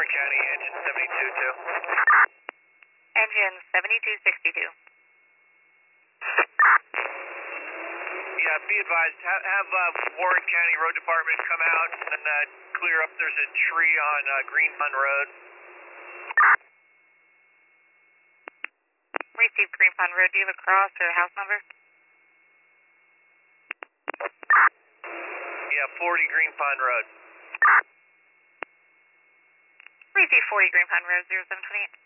Warren County, engine 72-2. Engine 7262. Yeah, be advised, have Warren County Road Department come out and clear up. There's a tree on Green Pond Road. Receive Green Pond Road. Do you have a cross or a house number? Yeah, 40 Green Pond Road. Receive 40 Green Pond Road, 0728.